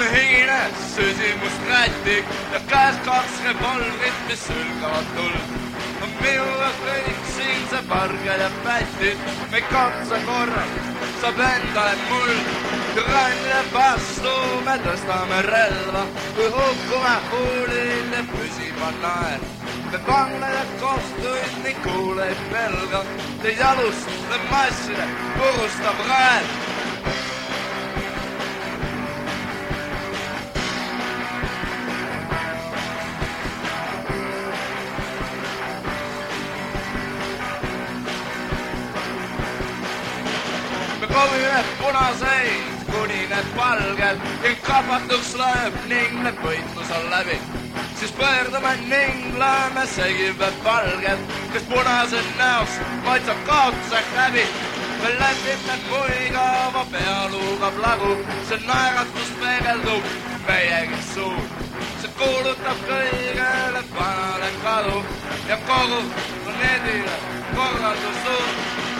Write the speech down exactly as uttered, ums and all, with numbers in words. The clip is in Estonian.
on hingine süsimust rätik ja käes kaks revolvrit, mis sülgavad tuld. Minuga kõik siin see pargel ja pätid, me katsa korral saab endale muld. Grannile vastu me tõstame relva, kui hukkume huulil ja püsib on naer. Me vangled kohtuid ning kuule ei pelga, teid jalust masside purustab rael. Me kovime punaseid kuni need valged ning kapatuks lööb ning need võitlus on läbi. Siis pöördume ning lööme segived valged, kes punased näost vaid saab kaotuseks läbi. Me läbime muigava pealuuga plagu, see naeratus peegeldub meiegi suur. See kuulutab kõigele vanale kadu ja kogu planeedile korraldus suur.